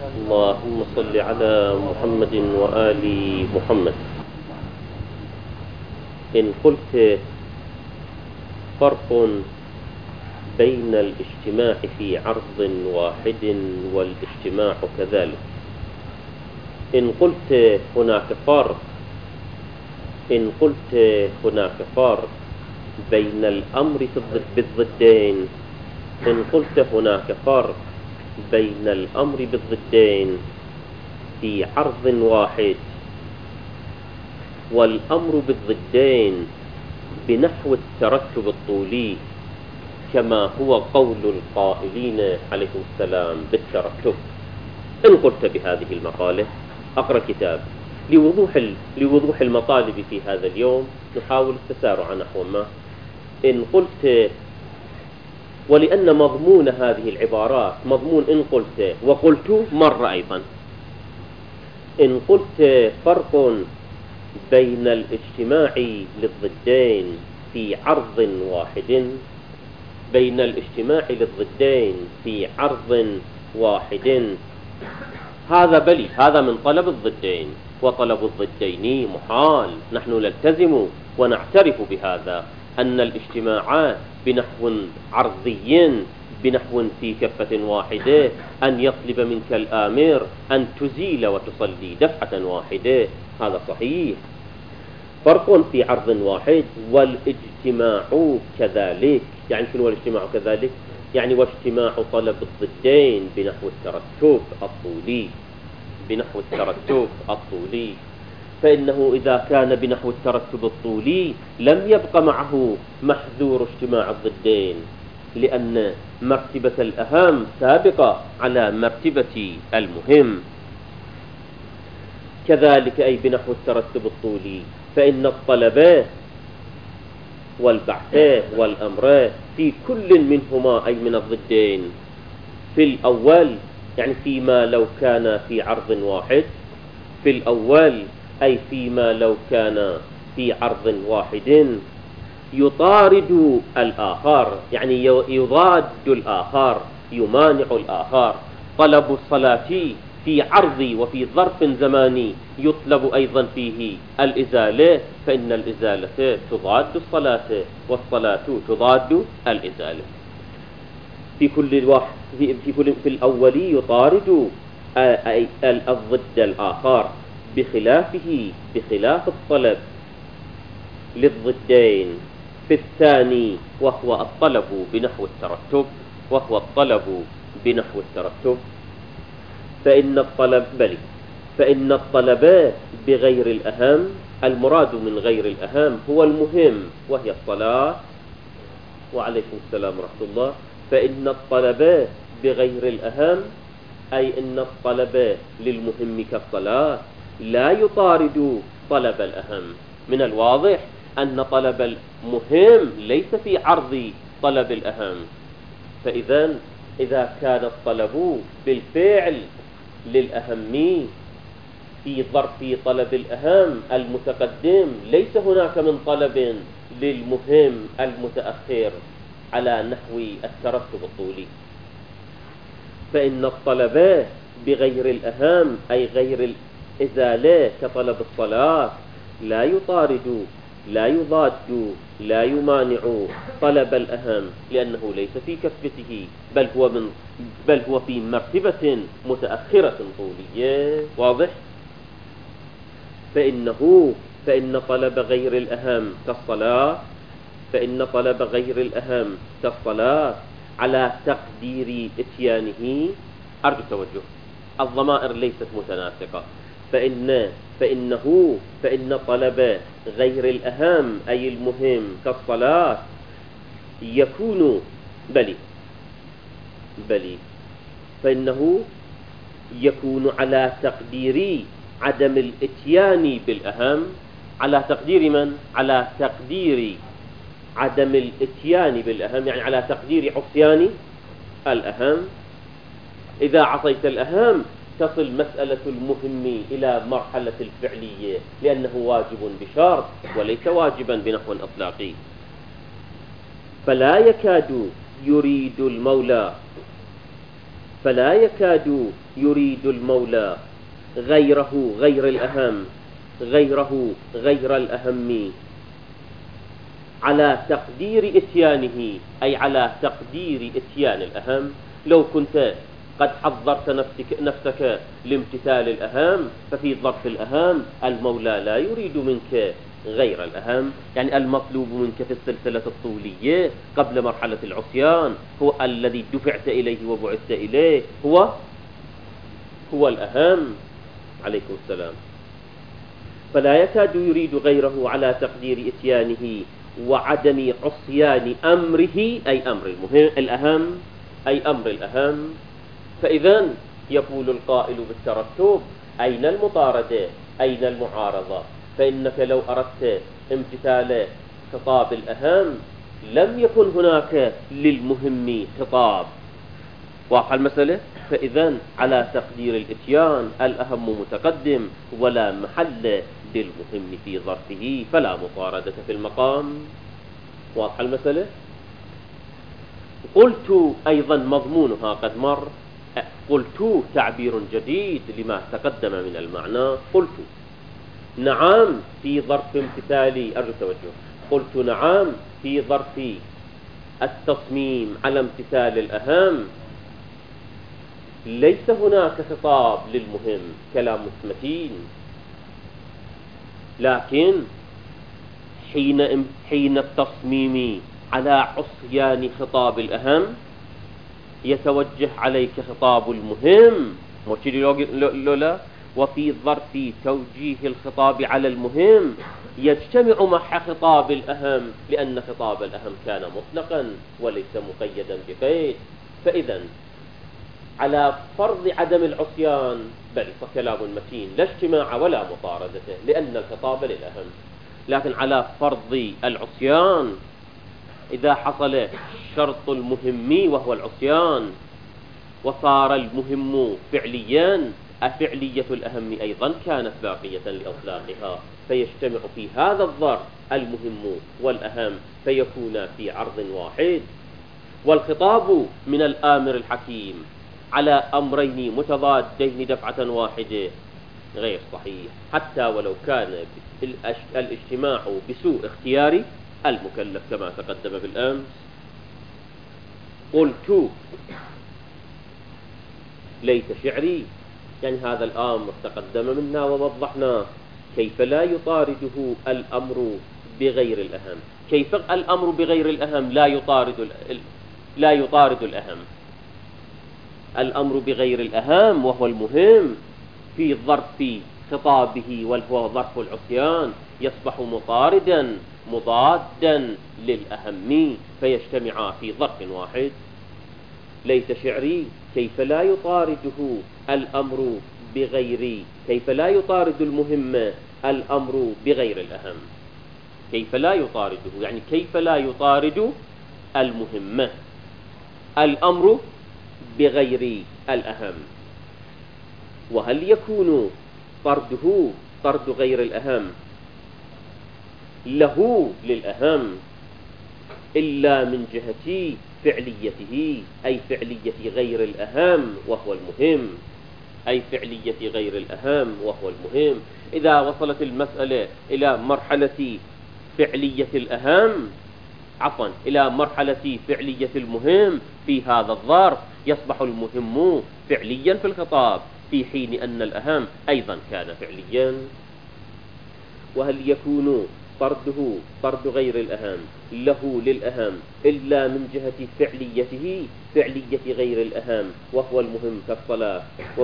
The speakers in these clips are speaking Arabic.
اللهم صل على محمد وآل محمد. إن قلت فرق بين الاجتماع في عرض واحد والاجتماع كذلك، إن قلت هناك فرق بين الأمر بالضدين، إن قلت هناك فرق بين الأمر بالضدين في عرض واحد والأمر بالضدين بنحو الترتب الطولي كما هو قول القائلين عليهم السلام بالترتب، إن قلت بهذه المقالة أقرأ كتاب لوضوح المطالب في هذا اليوم، نحاول التسارع نحو ما. إن قلت، ولأن مضمون هذه العبارات مضمون إن قلت وقلت مرة أيضا، إن قلت فرق بين الاجتماع للضدين في عرض واحد، بين الاجتماع للضدين في عرض واحد، هذا بلي، هذا من طلب الضدين، وطلب الضدين محال. نحن نلتزم ونعترف بهذا، أن الاجتماعات بنحو عرضي بنحو في كفة واحدة، أن يطلب منك الآمر أن تزيل وتصلي دفعة واحدة، هذا صحيح. فرق في عرض واحد والاجتماع كذلك، يعني شنو الاجتماع كذلك؟ يعني واجتماع طلب الضدين بنحو الترتب الطولي، فإنه إذا كان بنحو الترتب الطولي لم يبق معه محذور اجتماع الضدين، لأن مرتبة الأهم سابقة على مرتبة المهم. كذلك أي بنحو الترتب الطولي، فإن الطلب والبعث والأمر في كل منهما أي من الضدين في الأول، يعني فيما لو كان في عرض واحد، في الأول أي فيما لو كان في عرض واحد يطارد الآخر، يعني يضاد الآخر، يمانع الآخر. طلب الصلاة في عرض وفي ظرف زماني يطلب أيضا فيه الإزالة، فإن الإزالة تضاد الصلاة والصلاة تضاد الإزالة. في كل واحد في الأول يطارد الضد الآخر، بخلاف الطلب للضدين في الثاني، وهو الطلب بنحو الترتب، فإن الطلب بغير الأهم، المراد من غير الأهم هو المهم وهي الصلاة. وعليكم السلام ورحمة الله. فإن الطلب بغير الأهم أي إن الطلب للمهم كالصلاة لا يطارد طلب الأهم. من الواضح أن طلب المهم ليس في عرض طلب الأهم، إذا كان الطلب بالفعل للأهم في ظرف طلب الأهم المتقدم، ليس هناك من طلب للمهم المتأخر على نحو الترتب الطولي. فإن الطلب بغير الأهم أي غير الإزالة كطلب الصلاة لا يطارد، لا يضاد، لا يمانع طلب الأهم، لأنه ليس في كفته، بل هو في مرتبة متأخرة طولية. واضح؟ فإن طلب غير الأهم كالصلاة على تقدير إتيانه. أرجو التوجه، الضمائر ليست متناسقة. فإن طلب غير الأهم أي المهم كالصلاة يكون فإنه يكون على تقدير عدم الإتيان بالأهم، على تقدير من؟ على تقدير عدم الإتيان بالأهم، يعني على تقدير عصيان الأهم. إذا عصيت الأهم تصل مسألة المهم إلى مرحلة الفعلية، لأنه واجب بشرط وليس واجبا بنحو إطلاقي. فلا يكاد يريد المولى غيره غير الأهم، غيره غير الأهم، على تقدير إتيانه، أي على تقدير إتيان الأهم. لو كنت قد حضرت نفسك لامتثال الأهم، ففي ظرف الأهم المولى لا يريد منك غير الأهم. يعني المطلوب منك في السلسلة الطولية قبل مرحلة العصيان هو الذي دفعت إليه وبعثت إليه، هو الأهم. عليكم السلام. فلا يكاد يريد غيره على تقدير إتيانه وعدم عصيان أمره، أي أمر المهم الأهم، أي أمر الأهم. فإذا يقول القائل بالترتب: أين المطاردة؟ أين المعارضة؟ فإنك لو أردت امتثال خطاب الأهم لم يكن هناك للمهم خطاب. واضحة المسألة؟ فإذا على تقدير الإتيان الأهم متقدم ولا محل للمهم في ظرفه، فلا مطاردة في المقام. واضحة المسألة؟ قلت أيضا مضمونها قد مر. قلت تعبير جديد لما تقدم من المعنى. قلت نعم في ظرف امتثالي، أرجو التوجه. قلت نعم في ظرف التصميم على امتثال الأهم ليس هناك خطاب للمهم، كلام متين. لكن حين التصميم على عصيان خطاب الأهم يتوجه عليك خطاب المهم، لولا وفي ظرف توجيه الخطاب على المهم يجتمع مع خطاب الأهم، لأن خطاب الأهم كان مطلقا وليس مقيدا بقيد. فإذا على فرض عدم العصيان بل فكلام متين لا اجتماع ولا مطاردة، لأن الخطاب للأهم. لكن على فرض العصيان إذا حصل شرط المهم وهو العصيان وصار المهم فعليا، أفعلية الأهم أيضا كانت باقية لإطلاقها، فيجتمع في هذا الظرف المهم والأهم فيكون في عرض واحد. والخطاب من الآمر الحكيم على أمرين متضادين دفعة واحدة غير صحيح، حتى ولو كان الاجتماع بسوء اختيار المكلف كما تقدم بالأمس. قلت ليت شعري، يعني هذا الأمر تقدم منا ووضحنا كيف لا يطارده الأمر بغير الأهم. كيف الأمر بغير الأهم لا يطارد الأهم؟ الأمر بغير الأهم وهو المهم في ظرف خطابه وهو ظرف العصيان يصبح مطاردا مضادا للأهم فيجتمعا في ظرف واحد. ليت شعري كيف لا يطارده الأمر كيف لا يطارد المهم الأمر بغير الأهم. كيف لا يطارده، يعني كيف لا يطارد المهم الأمر بغير الأهم. وهل يكون طرد غير الأهم له للأهم إلا من جهة فعليته، أي فعلية غير الأهم وهو المهم، أي فعلية غير الأهم وهو المهم. إذا وصلت المسألة إلى مرحلة فعلية الأهم إلى مرحلة فعلية المهم في هذا الظرف يصبح المهم فعليا في الخطاب، في حين أن الأهم أيضا كان فعليا. وهل يكون طرد غير الأهم له للأهم إلا من جهة فعلية غير الأهم وهو المهم كالصلاة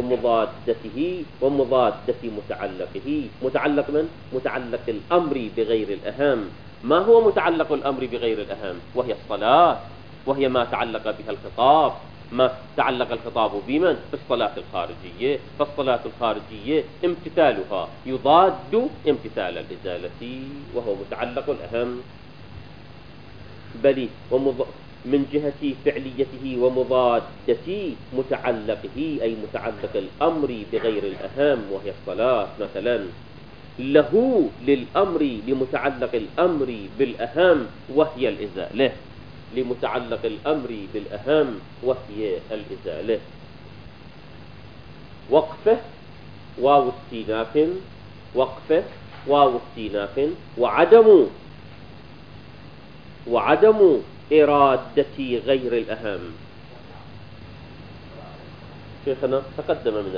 ومضادة متعلقه. متعلق من؟ متعلق الأمر بغير الأهم. ما هو متعلق الأمر بغير الأهم؟ وهي الصلاة، وهي ما تعلق بها الخطاب. ما تعلق الخطاب بمن؟ بالصلاة الخارجية. فالصلاة الخارجية امتثالها يضاد امتثال الإزالة وهو متعلق الأهم. بل من جهة فعليته ومضادة متعلقه، أي متعلق الأمر بغير الأهم وهي الصلاة مثلا، له للأمر لمتعلق الأمر بالأهم وهي الإزالة. لمتعلق الأمر بالأهم وهي الإزالة. وقفة واو استئناف، وقفة واو استئناف، وعدم إرادة غير الأهم. شيخنا تقدم من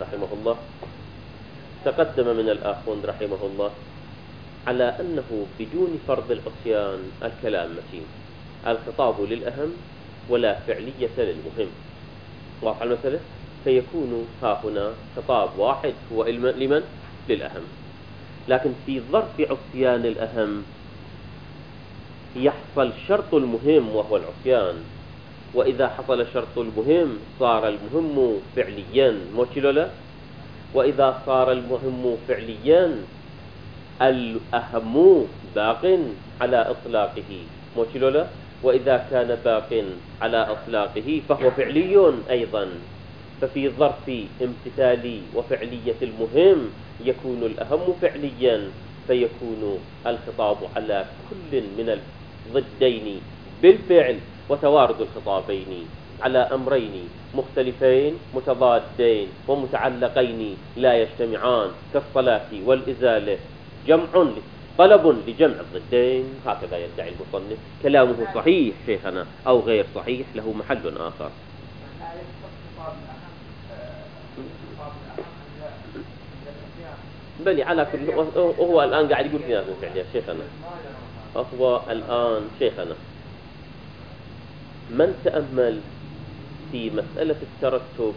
رحمه الله على أنه بدون فرض العصيان الكلام متين، الخطاب للأهم ولا فعلية للمهم. واضح المسألة؟ فيكون ها هنا خطاب واحد هو لمن؟ للأهم. لكن في ظرف عصيان الأهم يحصل شرط المهم وهو العصيان، وإذا حصل شرط المهم صار المهم فعليا، موشلولا. وإذا صار المهم فعليا الأهم باق على إطلاقه، موشلولا. وإذا كان باق على إطلاقه فهو فعلي أيضا. ففي ظرف امتثالي وفعلية المهم يكون الأهم فعليا، فيكون الخطاب على كل من الضدين بالفعل، وتوارد الخطابين على أمرين مختلفين متضادين ومتعلقين لا يجتمعان كالصلاة والإزالة طلب لجمع الضدين. هكذا يدعي المصنف. كلامه صحيح شيخنا أو غير صحيح له محل آخر. بل على كل هو الآن قاعد يقول في ناس فعليا شيخنا. هو الآن شيخنا من تأمل في مسألة الترتب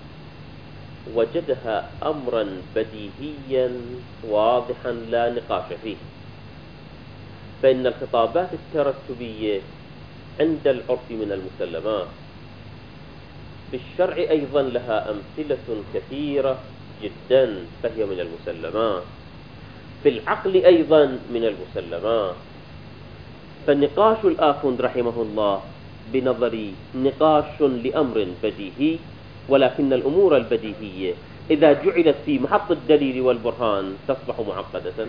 وجدها أمرا بديهيا واضحا لا نقاش فيه. فإن الخطابات الترتبية عند العرف من المسلمات، في الشرع أيضا لها أمثلة كثيرة جدا فهي من المسلمات، في العقل أيضا من المسلمات. فالنقاش الآخوند رحمه الله بنظري نقاش لأمر بديهي، ولكن الأمور البديهية إذا جعلت في محط الدليل والبرهان تصبح معقدة.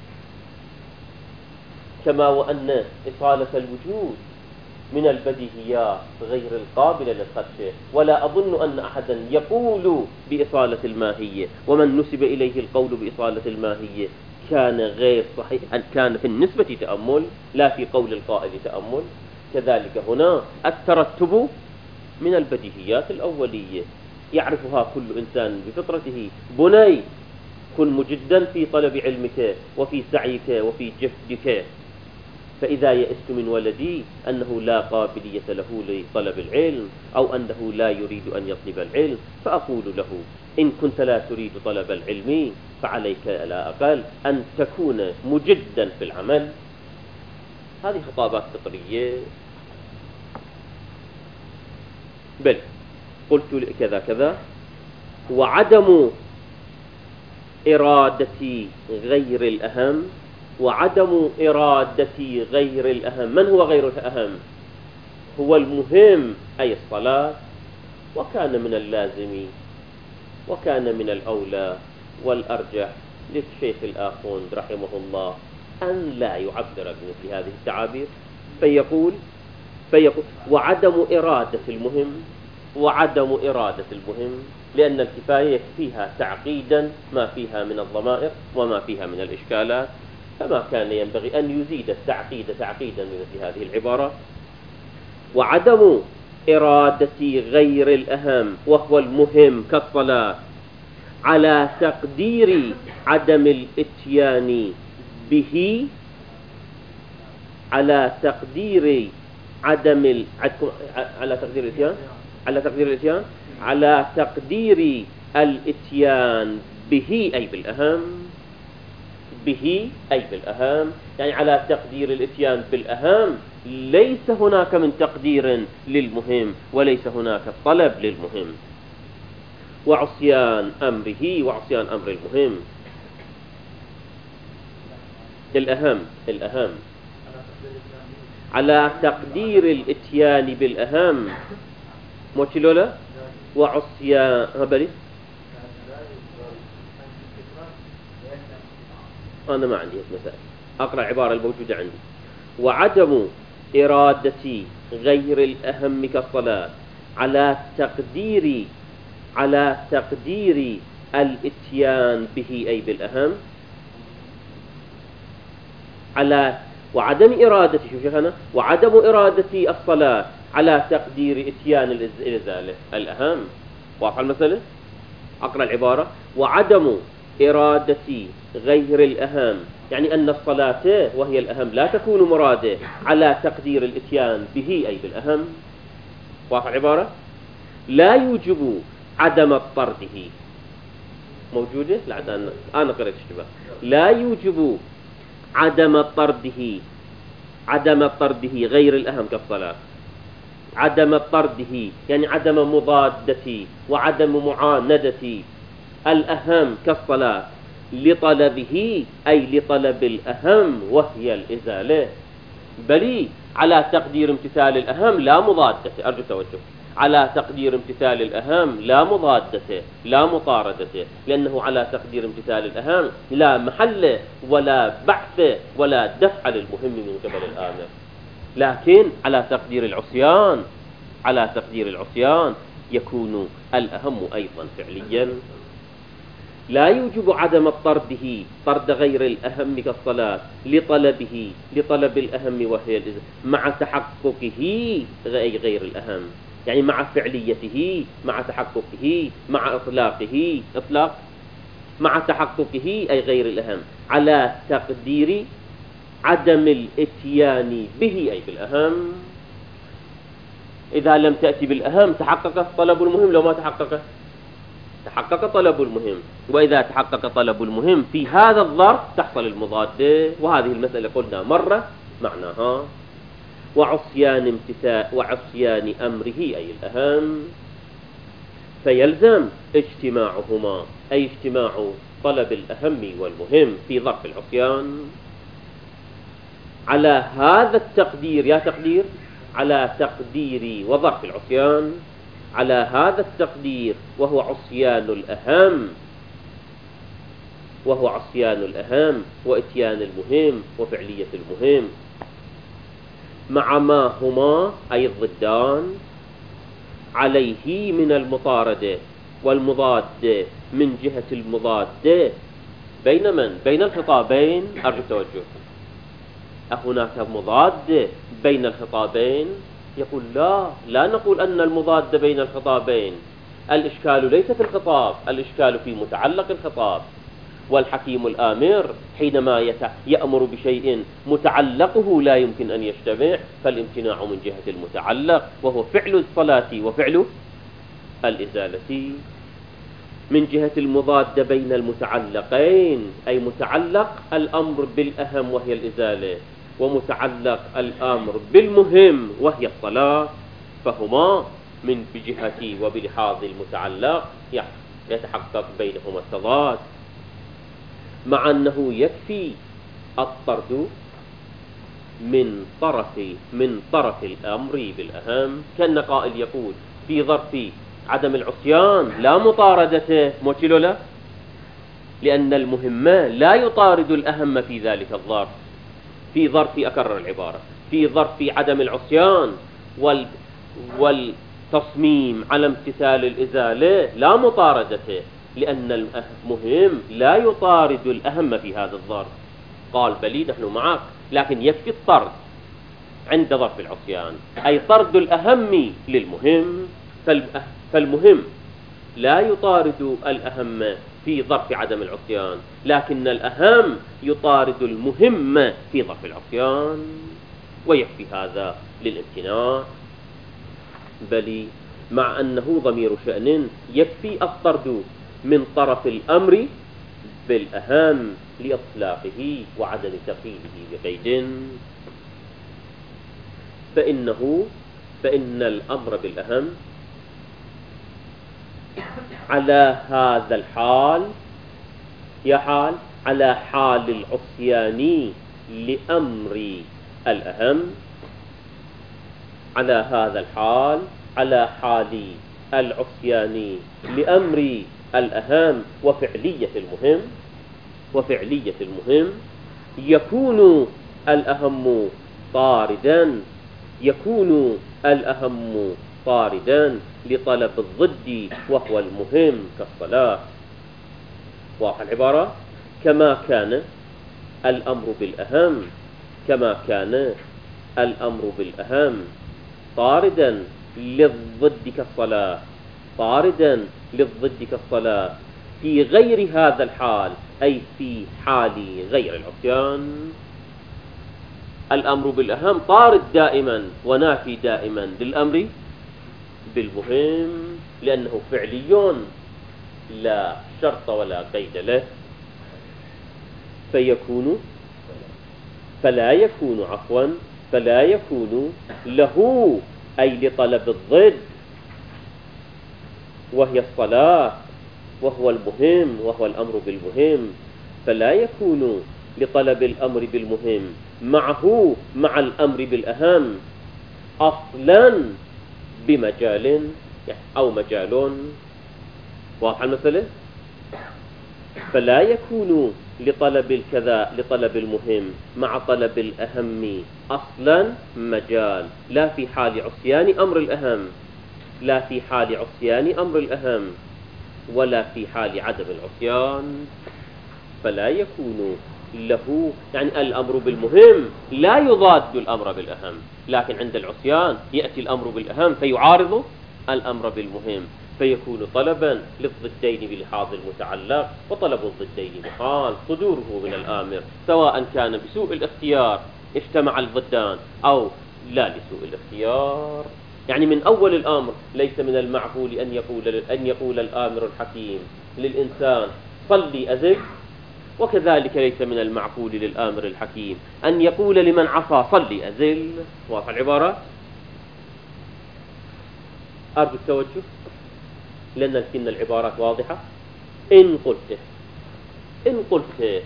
كما وأن إصالة الوجود من البديهيات غير القابلة للخدش، ولا أظن أن أحدا يقول بإصالة الماهية، ومن نسب إليه القول بإصالة الماهية كان غير صحيح، كان في النسبة تأمل لا في قول القائل تأمل. كذلك هنا الترتب من البديهيات الأولية يعرفها كل إنسان بفطرته. بني كن مجدا في طلب علمك وفي سعيك وفي جهدك، فإذا يئست من ولدي أنه لا قابلية له لطلب العلم أو أنه لا يريد أن يطلب العلم، فأقول له إن كنت لا تريد طلب العلم فعليك على الأقل أن تكون مجدا في العمل. هذه خطابات فطرية. بل قلت كذا كذا، وعدم إرادة غير الأهم، وعدم إرادة غير الأهم. من هو غير الأهم؟ هو المهم أي الصلاة. وكان من اللازم وكان من الأولى والأرجح للشيخ الآخوند رحمه الله أن لا يعبر بمثل هذه التعابير، فيقول وعدم إرادة المهم، وعدم إرادة المهم، لأن الكفاية فيها تعقيدا ما فيها من الضمائر وما فيها من الإشكالات، فما كان ينبغي أن يزيد التعقيد تعقيدا بمثل هذه العبارة. وعدم إرادة غير الأهم وهو المهم كالصلاة على تقدير عدم الإتيان به، على تقدير عدم على تقدير الإتيان، على تقدير الإتيان، على تقدير الإتيان به أي بالأهم، به أي بالأهم، يعني على تقدير الإتيان بالأهم. ليس هناك من تقدير للمهم وليس هناك طلب للمهم. وعصيان أمره وعصيان أمر المهم. الأهم على تقدير الإتيان بالأهم، موتيلولا. وعصيان هبلي أنا ما عندي مسائل، أقرأ العبارة الموجودة عندي. وعدم إرادة غير الأهم كالصلاة على تقدير على تقدير الاتيان به أي بالأهم، على وعدم إرادة، شوف شيخنا، وعدم إرادة الصلاة على تقدير إتيان الإزالة الأهم. واضحة المسألة؟ أقرأ العبارة: وعدم إرادة غير الأهم، يعني أن الصلاة وهي الأهم لا تكون مرادة على تقدير الإتيان به أي بالأهم. واضحة العبارة؟ لا يوجب عدم طرده، موجودة؟ لا أنا قرأت اشتباه. لا يوجب عدم طرده غير الأهم كالصلاة. عدم طرده يعني عدم مضادة وعدم معاندة الأهم كالصلاة لطلبه أي لطلب الأهم وهي الإزالة، بل على تقدير امتثال الأهم لا مضادته. أرجو توجه. على تقدير امتثال الأهم لا مضادته لا مطاردته، لأنه على تقدير امتثال الأهم لا محل ولا بعث ولا دفع للمهم من قبل الآمر، لكن على تقدير العصيان يكون الأهم أيضا فعليا. لا يوجب عدم طرد غير الأهم كالصلاة لطلب الأهم وهي مع تحققه غير الأهم، يعني مع فعليته مع تحققه مع إطلاق مع تحققه أي غير الأهم على تقدير عدم الاتيان به أي بالأهم. إذا لم تأتي بالأهم تحقق طلب المهم، لو ما تحقق طلب المهم، وإذا تحقق طلب المهم في هذا الظرف تحصل المضادة. وهذه المسألة قلنا مرة معناها: وعصيان أمره أي الأهم، فيلزم اجتماعهما أي اجتماع طلب الأهم والمهم في ظرف العصيان على هذا التقدير، يا تقدير على تقدير وظرف العصيان على هذا التقدير، وهو عصيان الأهم وإتيان المهم وفعلية المهم، مع ما هما أي الضدان عليه من المطاردة والمضاد من جهة المضاد بين من؟ بين الخطابين. أرجو التوجه. أهناك مضاد بين الخطابين؟ يقول لا نقول أن المضاد بين الخطابين. الإشكال ليس في الخطاب، الإشكال في متعلق الخطاب. والحكيم الآمر حينما يأمر بشيء متعلقه لا يمكن أن يجتمع، فالامتناع من جهة المتعلق وهو فعل الصلاة وفعل الإزالة. من جهة المضاد بين المتعلقين أي متعلق الأمر بالأهم وهي الإزالة، ومتعلق الأمر بالمهم وهي الصلاة، فهما من بجهة وبلحاظ المتعلق يتحقق بينهما التضاد، مع أنه يكفي الطرد من طرف الأمر بالأهم، كأن قائل يقول في ظرف عدم العصيان لا مطاردته، موتيلو لا، لأن المهم لا يطارد الأهم في ذلك الظرف. في ظرف، أكرر العبارة، في ظرف عدم العصيان والتصميم على امتثال الإزالة لا مطاردته، لأن المهم لا يطارد الأهم في هذا الظرف. قال بلي نحن معك، لكن يكفي الطرد عند ظرف العصيان، أي طرد الأهم للمهم، فالمهم لا يطارد الأهم في ظرف عدم العصيان، لكن الأهم يطارد المهم في ظرف العصيان، ويكفي هذا للامتناع. بل مع أنه ضمير شأن يكفي الطرد من طرف الأمر بالأهم لإطلاقه وعدم تقييده بقيد، فإن الأمر بالأهم على هذا الحال على حال العصيان لأمر الأهم، على هذا الحال على حال العصيان لأمر الأهم وفعلية المهم يكون الأهم طاردا لطلب الضد وهو المهم كالصلاة. واضح العبارة؟ كما كان الأمر بالأهم، كما كان الأمر بالأهم طاردا للضد كالصلاة، طاردا للضد كالصلاة في غير هذا الحال، أي في حال غير العصيان. الأمر بالأهم طارد دائما ونافي دائما للأمر بالمهم، لأنه فعلي لا شرط ولا قيد له، فلا يكون له، أي لطلب الضد وهي الصلاة وهو المهم وهو الأمر بالمهم، فلا يكون لطلب الأمر بالمهم معه مع الأمر بالأهم أصلا بمجال أو مجال. واضح المسألة؟ فلا يكون لطلب الكذا لطلب المهم مع طلب الأهم أصلا مجال، لا في حال عصيان أمر الأهم، لا في حال عصيان أمر الأهم ولا في حال عدم العصيان. فلا يكون له، يعني الأمر بالمهم لا يضاد الأمر بالأهم، لكن عند العصيان يأتي الأمر بالأهم فيعارض الأمر بالمهم، فيكون طلبا للضدين بلحاظ المتعلق، وطلب الضدين محال صدوره من الآمر، سواء كان بسوء الاختيار اجتمع الضدان أو لا لسوء الاختيار. يعني من أول الأمر ليس من المعقول أن يقول الآمر الحكيم للإنسان صلي أزل، وكذلك ليس من المعقول للآمر الحكيم أن يقول لمن عصى صلي أزل. واضح العبارة؟ أرجو التوجه لأن العبارات واضحة. إن قلت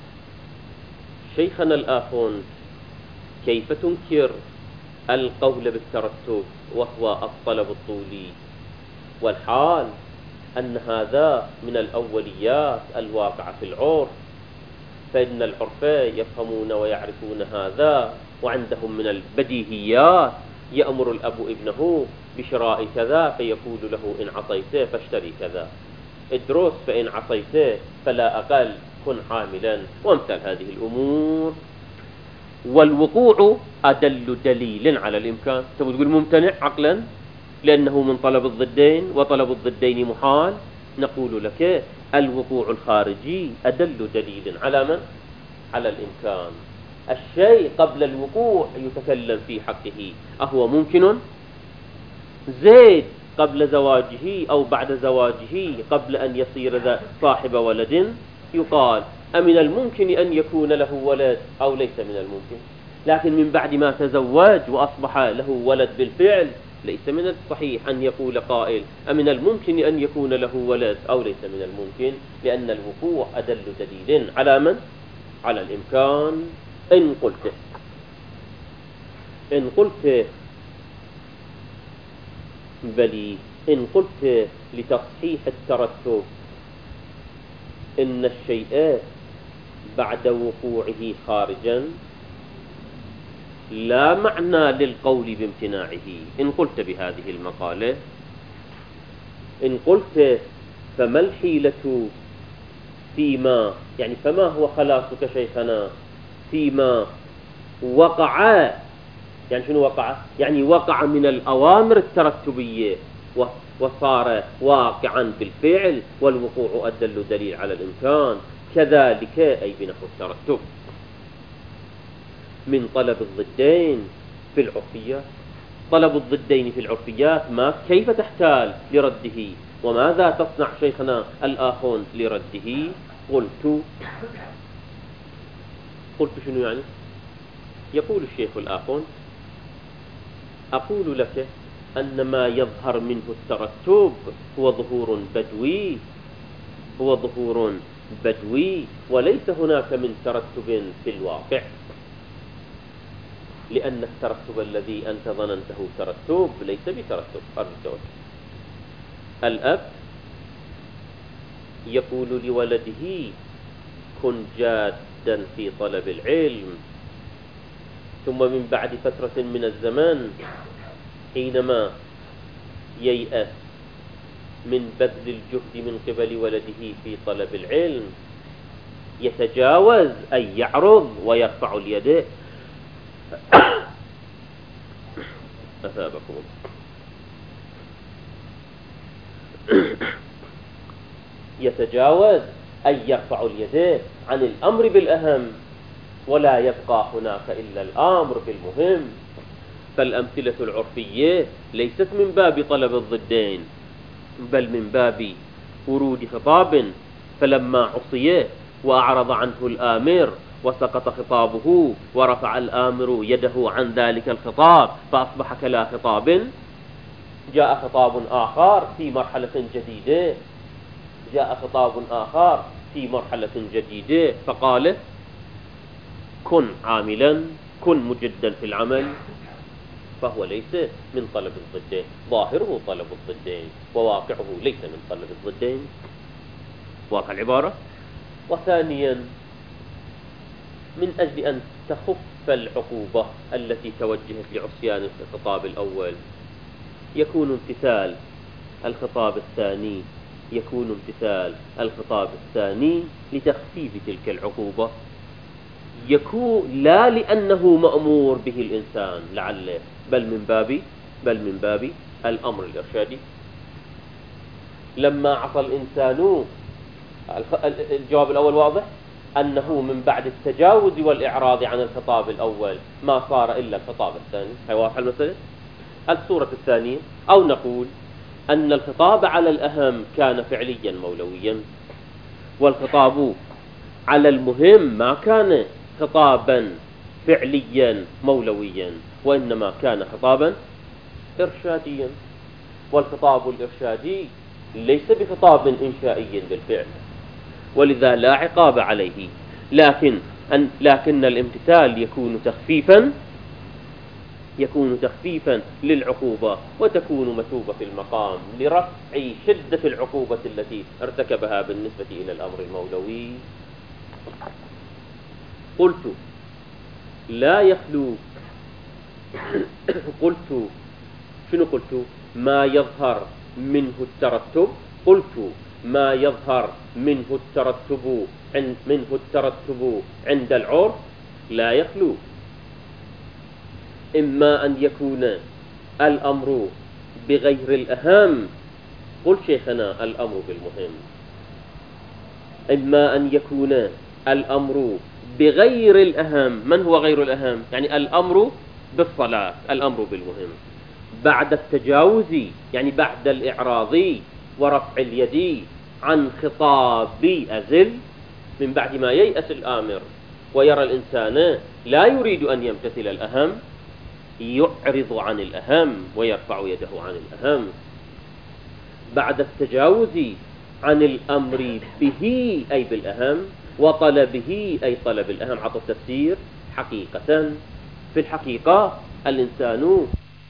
شيخنا الآخون كيف تنكر القول بالترتب وهو الطلب الطولي، والحال أن هذا من الأوليات الواقعة في العرف، فإن العرف يفهمون ويعرفون هذا، وعندهم من البديهيات يأمر الأب ابنه بشراء كذا فيقول له إن عصيته فاشتري كذا، ادرس فإن عصيته فلا أقل كن عاملا، وامثال هذه الأمور. والوقوع أدل دليل على الإمكان. تقول تقول ممتنع عقلا لأنه من طلب الضدين وطلب الضدين محال، نقول لك الوقوع الخارجي أدل دليل على من؟ على الإمكان. الشيء قبل الوقوع يتكلم في حقه أهو ممكن؟ زيد قبل زواجه أو بعد زواجه قبل أن يصير صاحب ولد يقال أمن الممكن أن يكون له ولد أو ليس من الممكن، لكن من بعد ما تزوج وأصبح له ولد بالفعل ليس من الصحيح أن يقول قائل أمن الممكن أن يكون له ولد أو ليس من الممكن، لأن الوقوع أدل دليل على من؟ على الإمكان. إن قلت بلي إن قلت لتصحيح الترتب إن الشيء بعد وقوعه خارجا لا معنى للقول بامتناعه. إن قلت بهذه المقالة، إن قلت فما الحيلة فيما، يعني فما هو خلاصك شيخنا فيما وقع، يعني شنو وقع؟ يعني وقع من الأوامر الترتبية وصار واقعا بالفعل، والوقوع أدل دليل على الإمكان، كذلك أي بنحو الترتب من طلب الضدين في العرفيات. طلب الضدين في العرفيات ما كيف تحتال لرده، وماذا تصنع شيخنا الآخون لرده؟ قلت شنو يعني؟ يقول الشيخ الآخون أقول لك أن ما يظهر منه الترتب هو ظهور بدوي وليس هناك من ترتب في الواقع، لأن الترتب الذي أنت ظننته ترتب ليس بترتب. الأب يقول لولده كن جادا في طلب العلم، ثم من بعد فترة من الزمن حينما ييأس من بذل الجهد من قبل ولده في طلب العلم، يتجاوز أي يعرض ويرفع اليد. أثابكم الله. يتجاوز أن يرفع اليدين عن الأمر بالأهم، ولا يبقى هناك إلا الأمر بالمهم. فالأمثلة العرفية ليست من باب طلب الضدين، بل من باب ورود خطاب، فلما عصي وأعرض عنه الآمر وسقط خطابه ورفع الآمر يده عن ذلك الخطاب فأصبح كلا خطاب، جاء خطاب آخر في مرحلة جديدة، جاء خطاب آخر في مرحلة جديدة فقال: كن عاملا، كن مجدا في العمل. فهو ليس من طلب الضدين، ظاهره طلب الضدين وواقعه ليس من طلب الضدين. واضح العبارة. وثانيا، من أجل أن تخف العقوبة التي توجهت لعصيان الخطاب الأول، يكون امتثال الخطاب الثاني، يكون امتثال الخطاب الثاني لتخفيف تلك العقوبة، يكون لا لأنه مأمور به الإنسان لعله، بل من باب الأمر الإرشادي. لما عصى الإنسان، الجواب الأول واضح، أنه من بعد التجاوز والإعراض عن الخطاب الأول ما صار إلا الخطاب الثاني. هي واضحة المسألة. الصورة الثانية، أو نقول أن الخطاب على الأهم كان فعليا مولويا، والخطاب على المهم ما كان خطابا فعليا مولويا، وإنما كان خطابا إرشاديا. والخطاب الإرشادي ليس بخطاب إنشائي بالفعل، ولذا لا عقاب عليه، لكن الامتثال يكون تخفيفا للعقوبة، وتكون مثوبة في المقام لرفع شدة العقوبة التي ارتكبها بالنسبة إلى الأمر المولوي. قلت لا يخلو ما يظهر منه الترتب، قلت ما يظهر منه الترتب عند العرف لا يخلو إما أن يكون الأمر بغير الأهم، قل شيخنا الأمر بالمهم، إما أن يكون الأمر بغير الأهم. من هو غير الأهم؟ يعني الأمر بالصلاة، الأمر بالمهم، بعد التجاوز، يعني بعد الإعراض ورفع اليد عن خطاب أزل، من بعد ما ييأس الآمر ويرى الإنسان لا يريد أن يمتثل الأهم، يعرض عن الأهم ويرفع يده عن الأهم. بعد التجاوز عن الأمر به أي بالأهم، وطلبه أي طلب الأهم. عطوا التفسير حقيقة، في الحقيقة الإنسان،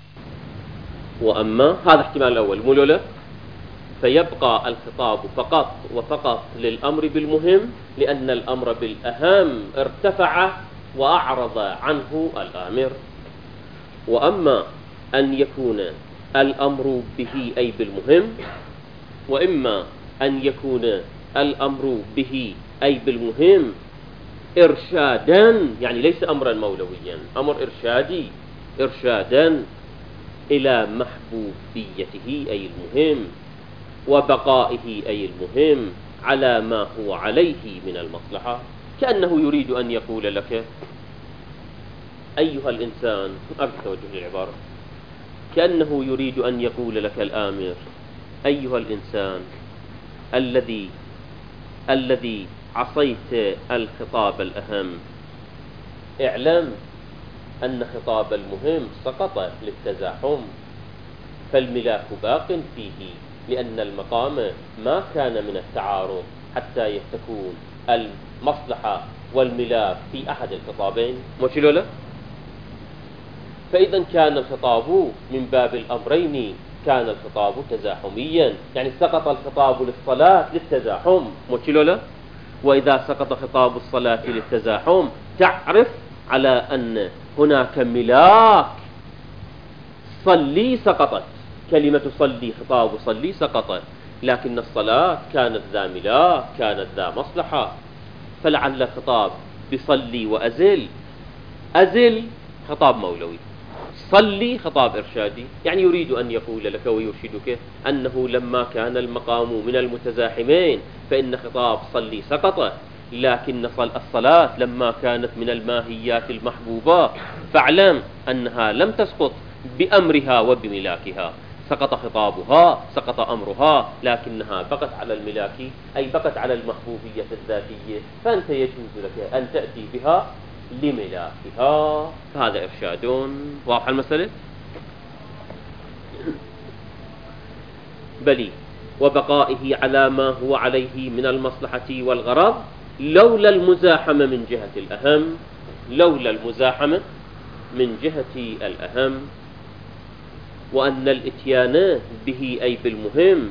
وأما هذا احتمال الأول مولولة، فيبقى الخطاب فقط وفقط للأمر بالمهم، لأن الأمر بالأهم ارتفع وأعرض عنه الآمر. وأما أن يكون الأمر به أي بالمهم، وإما أن يكون الأمر به أي بالمهم إرشادا، يعني ليس أمرا مولويا، أمر إرشادي، إرشادا إلى محبوبيته أي المهم، وبقائه أي المهم على ما هو عليه من المصلحة. كأنه يريد أن يقول لك أيها الإنسان، أرجو توجه للعبارة، كأنه يريد أن يقول لك الآمر: أيها الإنسان الذي عصيت الخطاب الأهم، اعلم أن خطاب المهم سقط للتزاحم، فالملاك باق فيه، لأن المقام ما كان من التعارض حتى تكون المصلحة والملاك في أحد الخطابين. مشيلوا له؟ فإذا كان الخطاب من باب الأمرين، كان الخطاب تزاحميا، يعني سقط الخطاب للصلاة للتزاحم. مشيلوا له؟ وإذا سقط خطاب الصلاة للتزاحم تعرف على أن هناك ملاك صلي سقطت، كلمة صلي خطاب صلي سقط، لكن الصلاة كانت ذا ملاك، كانت ذا مصلحة، فلعل خطاب بصلي وأزل، أزل خطاب مولوي، صلي خطاب إرشادي، يعني يريد أن يقول لك ويرشدك أنه لما كان المقام من المتزاحمين فإن خطاب صلي سقط، لكن الصلاة لما كانت من الماهيات المحبوبة فاعلم أنها لم تسقط بأمرها وبملاكها، سقط خطابها، سقط أمرها، لكنها بقت على الملاك، أي بقت على المحبوبية الذاتية، فأنت يجوز لك أن تأتي بها لملاكها، فهذا إرشاد. واضح المسألة؟ بلي وبقائه على ما هو عليه من المصلحة والغرض لولا المزاحمة من جهة الأهم، لولا المزاحمة من جهة الأهم، وأن الإتيان به أي بالمهم.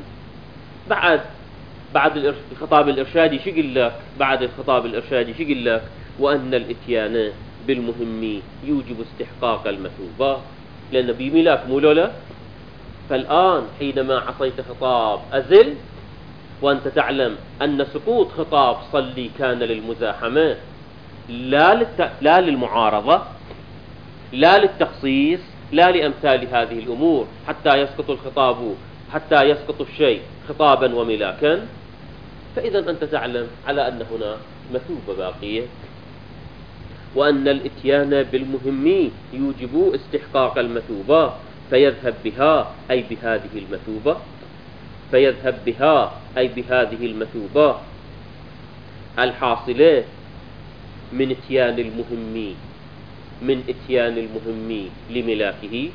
بعد الخطاب الإرشادي شو يقول لك؟ بعد الخطاب الإرشادي شو يقول لك؟ وأن الإتيان بالمهم يوجب استحقاق المثوبة، لأن بملاك مو لولا. فالآن حينما عصيت خطاب أزل وأنت تعلم أن سقوط خطاب صلي كان للمزاحمة لا للمعارضة، لا للتخصيص، لا لأمثال هذه الأمور، حتى يسقط الخطاب، حتى يسقط الشيء خطابا وملاكا، فإذا أنت تعلم على أن هنا مثوبة باقية. وأن الإتيان بالمهم يوجب استحقاق المثوبة، فيذهب بها أي بهذه المثوبة، فيذهب بها أي بهذه المثوبة الحاصلة من إتيان المهم، من إتيان المهم لملاكه،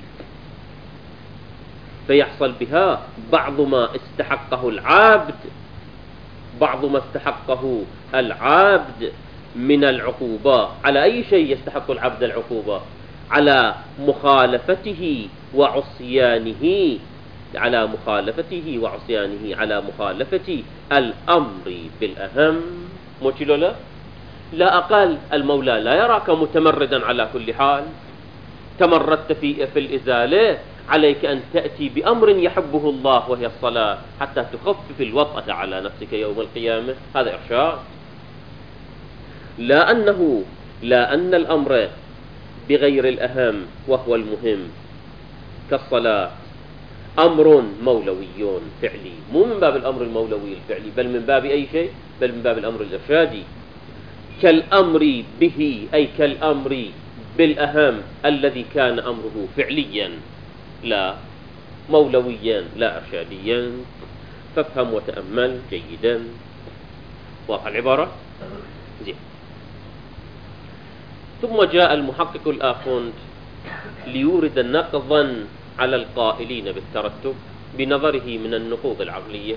فيحصل بها بعض ما استحقه العبد، بعض ما استحقه العبد من العقوبة. على أي شيء يستحق العبد العقوبة؟ على مخالفته وعصيانه، على مخالفته وعصيانه، على مخالفة الأمر بالأهم، موشيلو لا أقل. المولى لا يراك متمردا على كل حال، تمردت في الإزالة، عليك أن تأتي بأمر يحبه الله وهي الصلاة حتى تخفف الوطأة على نفسك يوم القيامة. هذا إرشاد. لا أن الأمر بغير الأهم وهو المهم كالصلاة أمر مولوي فعلي، مو من باب الأمر المولوي الفعلي، بل من باب أي شيء، بل من باب الأمر الإرشادي. كالأمر به أي كالأمر بالأهم الذي كان أمره فعليا لا مولويا لا إرشاديا. فافهم وتأمل جيدا. واضح العبارة؟ زين. ثم جاء المحقق الآخوند ليورد نقضا على القائلين بالترتب بنظره من النقوض العقلية،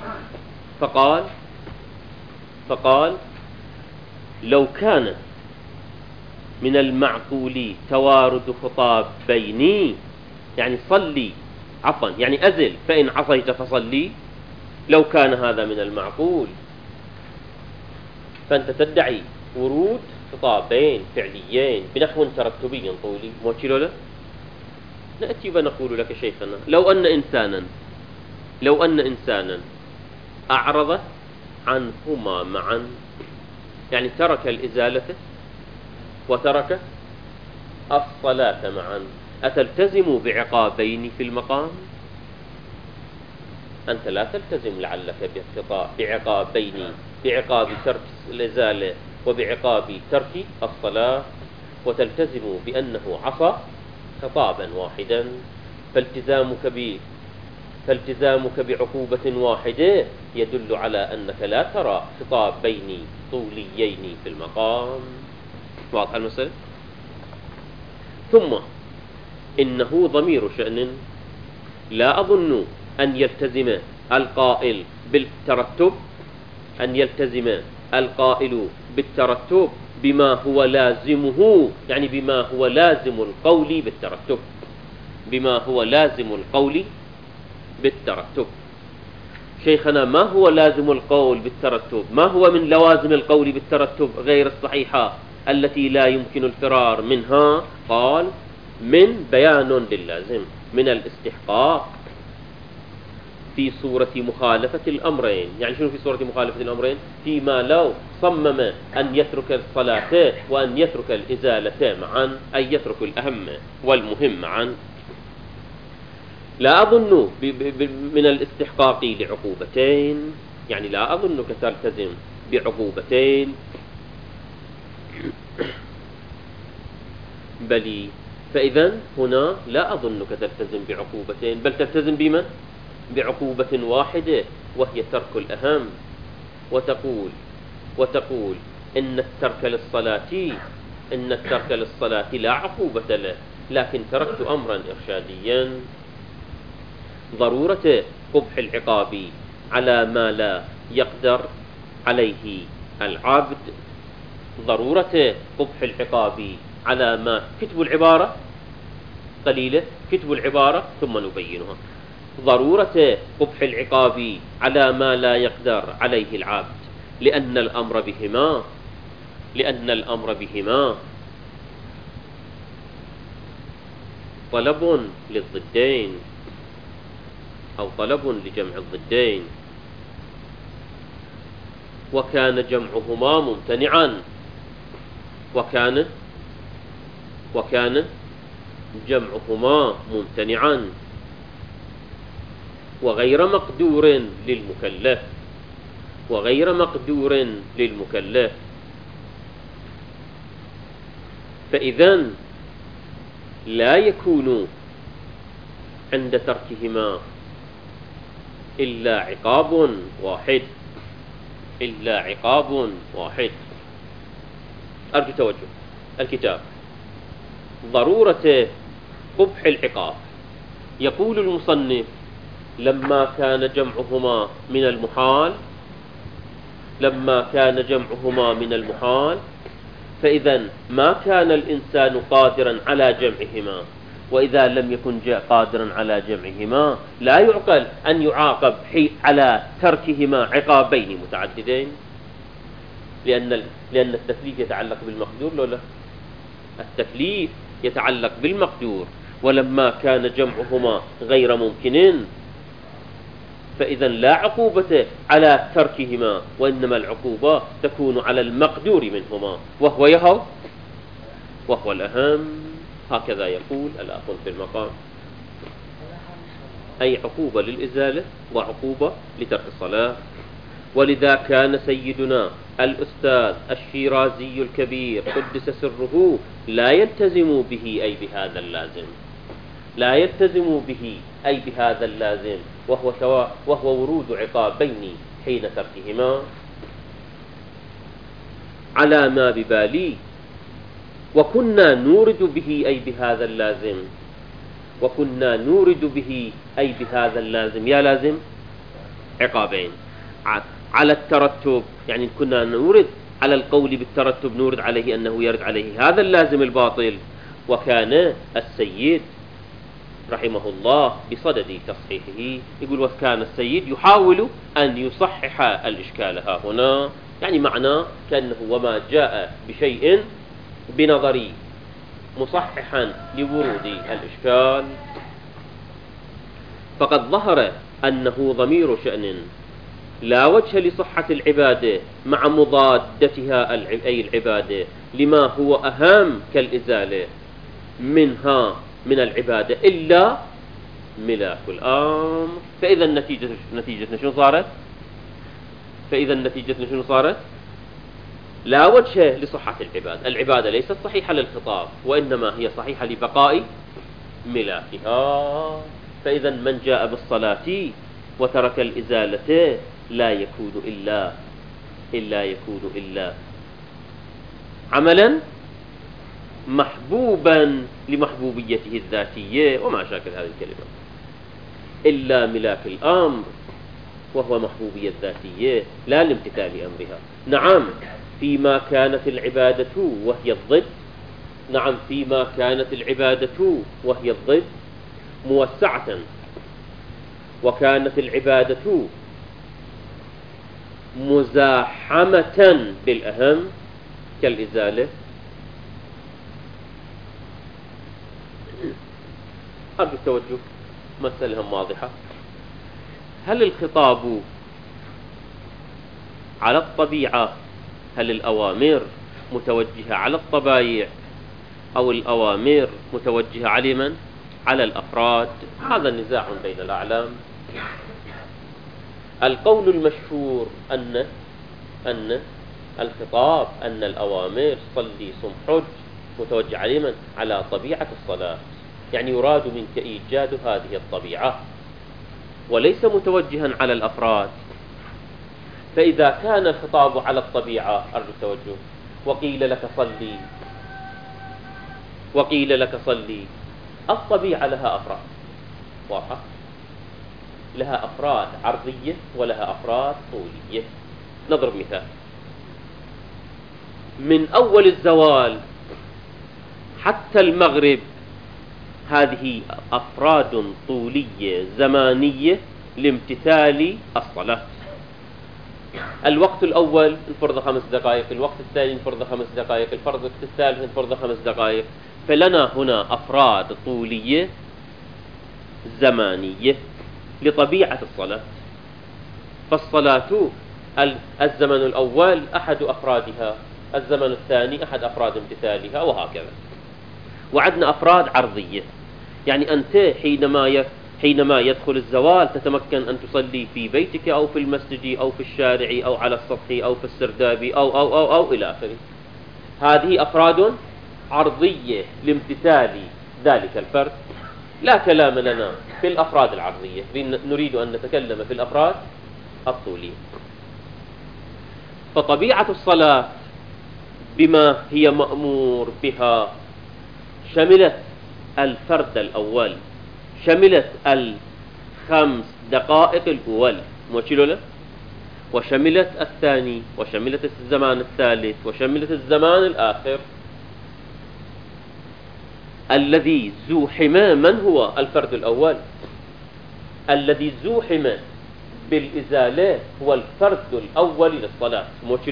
فقال لو كان من المعقول توارد خطاب بيني، يعني صلي عفوا يعني أزل فإن عصيت فصلي، لو كان هذا من المعقول فأنت تدعي ورود خطابين فعليين بنحو ترتبي طولي، موشيلو له. نأتي ونقول لك شيخنا لو أن إنسانا أعرض عنهما معا، يعني ترك الإزالة وترك الصلاة معا، أتلتزم بعقابين في المقام؟ أنت لا تلتزم لعلك بعقابين، بعقاب ترك الإزالة وبعقاب ترك الصلاة، وتلتزم بأنه عصى خطابا واحدا، فالتزامك بعقوبة واحدة يدل على أنك لا ترى خطابين طوليين في المقام. واضح المسألة؟ ثم إنه ضمير شأن، لا أظن أن يلتزم القائل بالترتب، أن يلتزم القائل بالترتب بما هو لازمه، يعني بما هو لازم القول بالترتب، بما هو لازم القول بالترتب. شيخنا ما هو لازم القول بالترتب؟ ما هو من لوازم القول بالترتب غير الصحيحة التي لا يمكن الفرار منها؟ قال من بيان للازم من الاستحقاق، في صورة مخالفة الأمرين. يعني شنو في صورة مخالفة الأمرين؟ فيما لو صمم أن يترك الصلاة وأن يترك الإزالة معا، أي يترك الأهم والمهم معا، لا أظن من الاستحقاق لعقوبتين، يعني لا أظنك تلتزم بعقوبتين، بل فإذا هنا لا أظنك تلتزم بعقوبتين، بل تلتزم بمن؟ بعقوبة واحدة، وهي ترك الأهم. وتقول إن الترك للصلاة لا عقوبة له، لكن تركت أمرا إرشاديا، ضرورة قبح العقاب على ما لا يقدر عليه العبد، ضرورة قبح العقاب على ما، كتبوا العبارة قليلة، كتبوا العبارة ثم نبينها. ضرورة قبح العقاب على ما لا يقدر عليه العبد، لأن الأمر بهما طلب للضدين، أو طلب لجمع الضدين، وكان جمعهما ممتنعا، وكان جمعهما ممتنعا وغير مقدور للمكلف، فإذا لا يكون عند تركهما إلا عقاب واحد. أرجو توجه الكتاب. ضرورة قبح العقاب. يقول المصنف: لما كان جمعهما من المحال، فإذا ما كان الإنسان قادرا على جمعهما، وإذا لم يكن قادرا على جمعهما لا يعقل أن يعاقب على تركهما عقابين متعددين، لأن التكليف يتعلق بالمقدور، لولا التكليف يتعلق بالمقدور، ولما كان جمعهما غير ممكن فإذا لا عقوبة على تركهما، وإنما العقوبة تكون على المقدور منهما، وهو الأهم. هكذا يقول الأخ في المقام، أي عقوبة للإزالة وعقوبة لترك الصلاة. ولذا كان سيدنا الأستاذ الشيرازي الكبير قدس سره لا يلتزم به أي بهذا اللازم، وهو ورود عقابين حين تركهما على ما ببالي، وكنا نورد به أي بهذا اللازم يا لازم عقابين على الترتب، يعني كنا نورد على القول بالترتب، نورد عليه أنه يرد عليه هذا اللازم الباطل. وكان السيد رحمه الله بصدد تصحيحه، يقول: وكان السيد يحاول أن يصحح الإشكال ها هنا، يعني معناه كأنه وما جاء بشيء بنظري مصححا لورود الإشكال، فقد ظهر أنه ضمير شأن لا وجه لصحة العبادة مع مضادتها أي العبادة لما هو أهم كالإزالة منها من العبادة إلا ملاك الأمر. فإذا النتيجة شنو صارت؟ لا وجه لصحة العبادة ليست صحيحة للخطاب، وإنما هي صحيحة لبقاء ملاكها. فإذا من جاء بالصلاة وترك الإزالة لا يكون إلا عملا محبوبا لمحبوبيته الذاتية، وما شاكل هذه الكلمة، إلا ملاك الأمر، وهو محبوبية ذاتية لا لامتثال أمرها. نعم فيما كانت العبادة وهي الضد موسعة، وكانت العبادة مزاحمة بالأهم كالإزالة. أرجو التوجه، مسألة واضحة. هل الخطاب على الطبيعة، هل الأوامر متوجهة على الطبائع أو الأوامر متوجهة على من؟ على الأفراد؟ هذا نزاع بين الأعلام. القول المشهور أن الخطاب، أن الأوامر صلي صم حج متوجه على من؟ على طبيعة الصلاة، يعني يراد منك إيجاد هذه الطبيعة وليس متوجها على الأفراد. فإذا كان الخطاب على الطبيعة، أرجو التوجه، وقيل لك صلي، الطبيعة لها أفراد واضحة، لها أفراد عرضية ولها أفراد طولية. نضرب مثال: من أول الزوال حتى المغرب هذه أفراد طولية زمانية لامتثال الصلاة. الوقت الأول نفرض 5 دقائق، الوقت الثاني نفرض 5 دقائق، الوقت الثالث نفرض 5 دقائق. فلنا هنا أفراد طولية زمانية لطبيعة الصلاة. فالصلاة الزمن الأول أحد أفرادها، الزمن الثاني أحد أفراد امتثالها، وهكذا. وعندنا أفراد عرضية، يعني أنت حينما يدخل الزوال تتمكن أن تصلي في بيتك أو في المسجد أو في الشارع أو على السطح أو في السرداب أو إلى آخره. هذه أفراد عرضية لامتثال ذلك الفرد. لا كلام لنا في الأفراد العرضية، نريد أن نتكلم في الأفراد الطولية. فطبيعة الصلاة بما هي مأمور بها شملت الفرد الأول، شملت 5 دقائق الأول وشملت الثاني، وشملت الزمان الثالث، وشملت الزمان الآخر. الذي زوحم من هو الفرد الأول؟ الذي زوحم بالإزالة هو الفرد الأول للصلاة.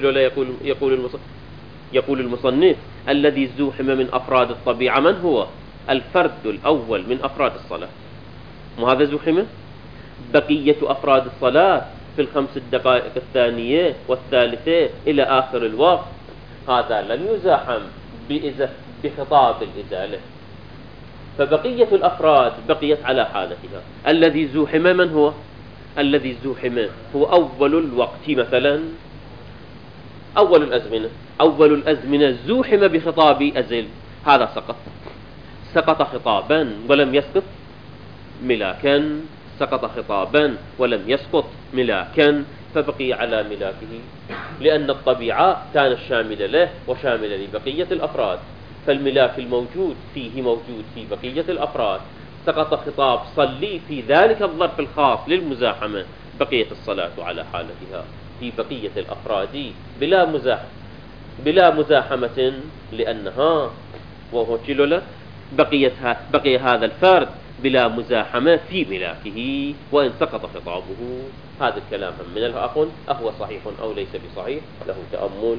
يقول المصنف: الذي زوحم من أفراد الطبيعة من هو؟ الفرد الأول من أفراد الصلاة. وهذا زوحم. بقية أفراد الصلاة في 5 دقائق الثانية والثالثة إلى آخر الوقت، هذا لن يزاحم بخطاب الإزالة. فبقية الأفراد بقيت على حالتها. الذي زوحم من هو؟ الذي زوحم هو أول الوقت، مثلا أول الأزمنة زوحم بخطاب أزل، هذا سقط خطابا ولم يسقط ملاكا، سقط خطابا ولم يسقط ملاكا، فبقي على ملاكه، لأن الطبيعة كانت شاملة له وشاملة لبقية الأفراد. فالملاك الموجود فيه موجود في بقية الأفراد. سقط خطاب صلي في ذلك الظرف الخاص للمزاحمة، بقيت الصلاة على حالتها في بقية الأفراد بلا مزاحمة، لأنها وهو له بقي هذا الفرد بلا مزاحمة في ملاكه وإن سقط خطابه. هذا الكلام من الأخ أهو صحيح أو ليس بصحيح؟ له تأمل.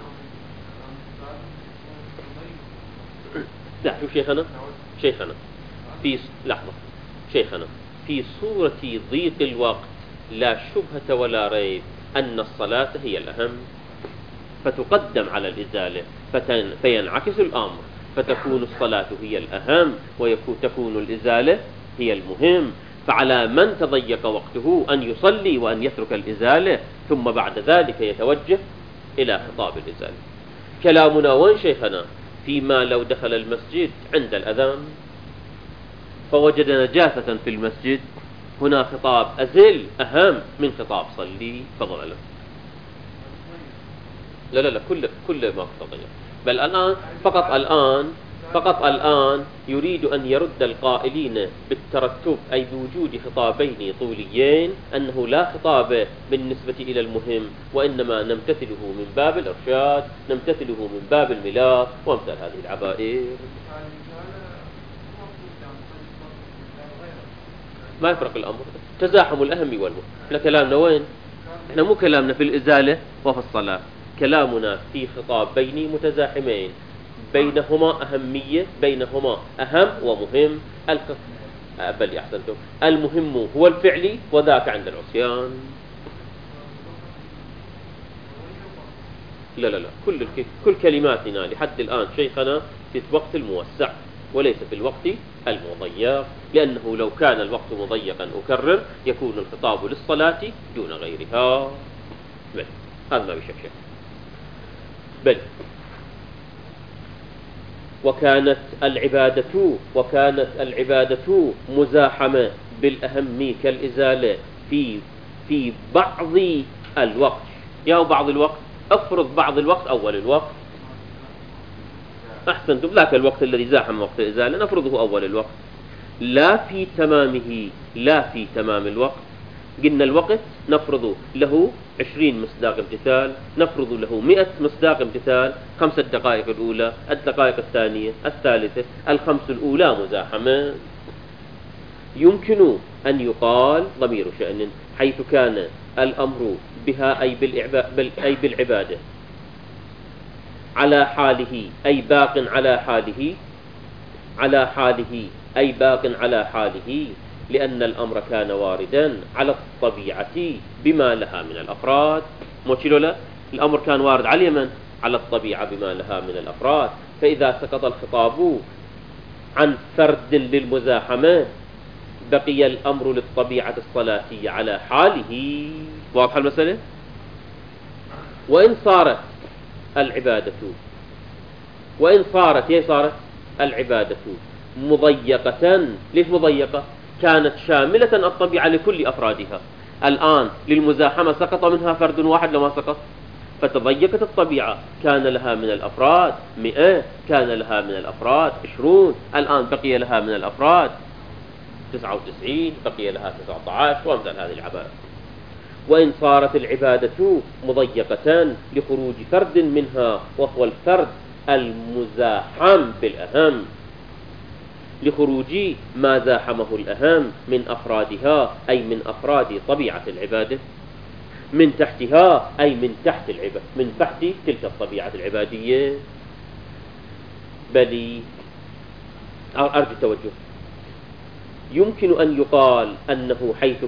لا، شو شيخنا في لحظة. شيخنا في صورة ضيق الوقت لا شبهة ولا ريب أن الصلاة هي الأهم، فتقدم على الإزالة، فينعكس الأمر، فتكون الصلاة هي الأهم وتكون الإزالة هي المهم. فعلى من تضيق وقته أن يصلي وأن يترك الإزالة، ثم بعد ذلك يتوجه إلى خطاب الإزالة. كلامنا وين شيخنا؟ فيما لو دخل المسجد عند الأذان فوجد نجاسة في المسجد، هنا خطاب أزل أهم من خطاب صلي. فضل له. لا كل ما تضيع، بل الآن فقط الآن يريد أن يرد القائلين بالترتب، أي بوجود خطابين طوليين، أنه لا خطاب بالنسبة إلى المهم، وإنما نمتثله من باب الإرشاد، نمتثله من باب الملاك وامثال هذه العبائر. ما يفرق الأمر، تزاحم الأهم والمهم. احنا كلامنا وين؟ احنا مو كلامنا في الإزالة وفي الصلاة، كلامنا في خطابين متزاحمين بينهما أهمية، بينهما أهم ومهم. بل أحسنتم، المهم هو الفعل وذاك عند العصيان. لا كل كلماتنا لحد الآن شيخنا في الوقت الموسع وليس في الوقت المضيق، لأنه لو كان الوقت مضيقا أكرر يكون الخطاب للصلاة دون غيرها. بل هذا ما بشك. بل وكانت العبادة مزاحمة بالأهم كالإزالة في بعض الوقت. يا بعض الوقت، افرض بعض الوقت أول الوقت. أحسنتم، ذاك الوقت الذي زاحم وقت الإزالة نفرضه أول الوقت، لا في تمامه، لا في تمام الوقت. قلنا الوقت نفرض له 20 مصداق امتثال، نفرض له 100 مصداق امتثال، 5 دقائق الأولى، الدقائق الثانية، الثالثة، الخمس الأولى مزاحمة. يمكن أن يقال ضمير شأن حيث كان الأمر بها أي بالعبادة على حاله أي باق أي باق على حاله، لأن الأمر كان واردا على الطبيعة بما لها من الأفراد. موشيلولا الأمر كان وارد على اليمن على الطبيعة بما لها من الأفراد، فإذا سقط الخطاب عن فرد للمزاحمة بقي الأمر للطبيعة الصلاتية على حاله. واضح المسألة؟ وإن صارت العبادة مضيقة. ليش مضيقة؟ كانت شاملة الطبيعة لكل أفرادها. الآن للمزاحمة سقط منها فرد واحد لما سقط، فتضيقت الطبيعة. كان لها من الأفراد 100، كان لها من الأفراد 20، الآن بقي لها من الأفراد 99، بقي لها 19، وأمثال هذه العبارة. وإن صارت العبادة مضيقة لخروج فرد منها وهو الفرد المزاحم بالأهم، لخروج ما زاحمه الأهم من أفرادها أي من أفراد طبيعة العبادة، من تحتها أي من تحت العبادة، من تحت تلك الطبيعة العبادية. بل أرجو التوجه. يمكن أن يقال أنه حيث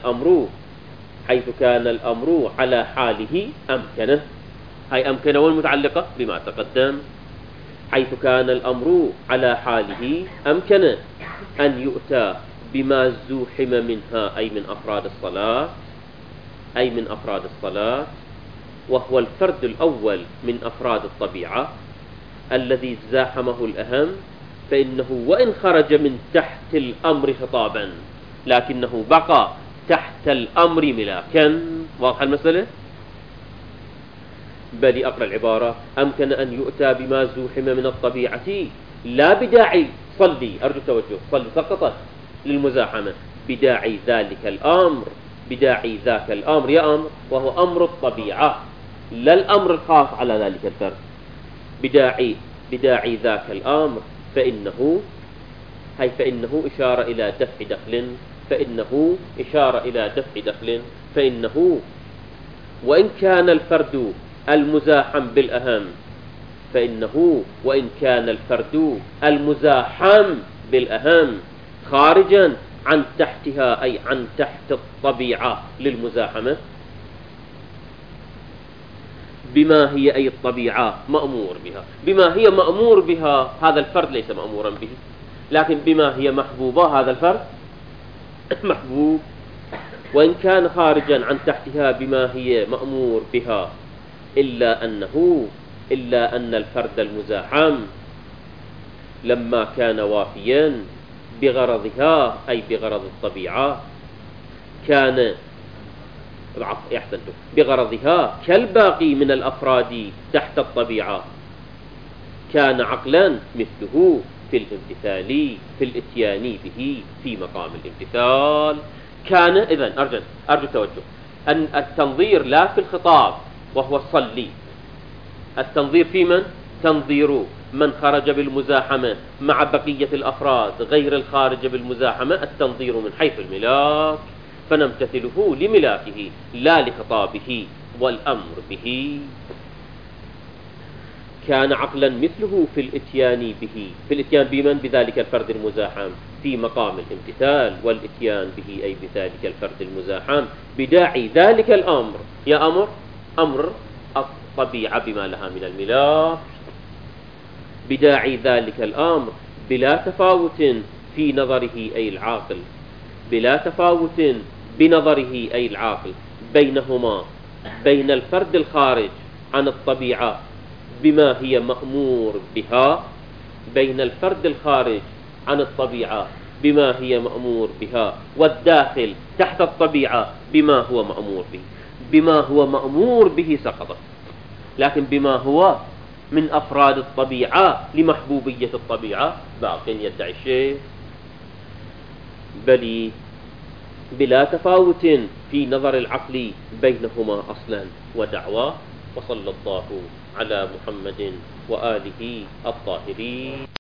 كان الأمر على حاله أمكنه. هاي أمكنه والمتعلقة بما تقدم. حيث كان الأمر على حاله أمكن أن يؤتى بما زوحم منها أي من أفراد الصلاة، وهو الفرد الأول من أفراد الطبيعة الذي زاحمه الأهم، فإنه وإن خرج من تحت الأمر خطابا لكنه بقى تحت الأمر ملاكا. واضح المسألة؟ بل أقرأ العبارة. أمكن أن يؤتى بما زوحم من الطبيعة لا بداعي صلي، أرجو التوجه، صلي سقطت للمزاحمة، بداعي ذاك الأمر يا أمر وهو أمر الطبيعة لا الأمر الخاص على ذلك الفرد. بداعي ذاك الأمر فإنه إشارة إلى دفع دخل، فإنه وإن كان الفرد المزاحم بالأهم خارجا عن تحتها أي عن تحت الطبيعة للمزاحمة، بما هي أي الطبيعة مأمور بها. بما هي مأمور بها هذا الفرد ليس مأمورا به، لكن بما هي محبوبة هذا الفرد محبوب. وإن كان خارجا عن تحتها بما هي مأمور بها، إلا أن الفرد المزاحم لما كان وافيا بغرضها أي بغرض الطبيعة كان بغرضها كالباقي من الأفراد تحت الطبيعة، كان عقلا مثله في الامتثال في الاتيان به في مقام الامتثال. كان إذن أرجو التوجه أن التنظير لا في الخطاب وهو الصلي، التنظير في من؟ تنظير من خرج بالمزاحمة مع بقية الأفراد غير الخارج بالمزاحمة، التنظير من حيث الملاك، فنمتثله لملاكه لا لخطابه والأمر به. كان عقلا مثله في الاتيان به، في الاتيان بمن؟ بذلك الفرد المزاحم في مقام الامتثال، والاتيان به أي بذلك الفرد المزاحم بداعي ذلك الأمر. يا أمر الطبيعة بما لها من الملاك، بداعي ذلك الأمر بلا تفاوت في نظره أي العاقل، بلا تفاوت بنظره أي العاقل بينهما، بين الفرد الخارج عن الطبيعة بما هي مأمور بها، بين الفرد الخارج عن الطبيعة بما هي مأمور بها، والداخل تحت الطبيعة بما هو مأمور به. بما هو مأمور به سقطت، لكن بما هو من أفراد الطبيعة لمحبوبية الطبيعة باق يدعي الشيء. بل بلا تفاوت في نظر العقل بينهما أصلا ودعواه. وصلى الله على محمد وآله الطاهرين.